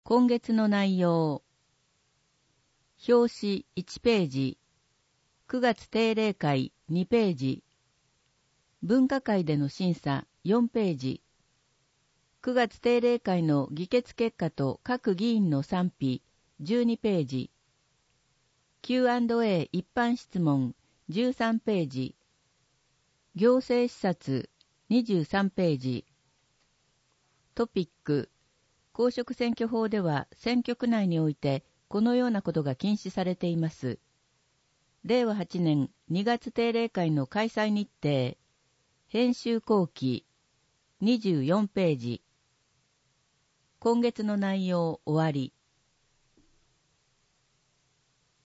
今月の内容。表紙1ページ。9月定例会2ページ。分科会での審査4ページ。9月定例会の議決結果と各議員の賛否12ページ。Q&A 一般質問13ページ。行政視察23ページ。トピック。公職選挙法では選挙区内においてこのようなことが禁止されています。令和8年2月定例会の開催日程。編集後期24ページ。今月の内容終わり。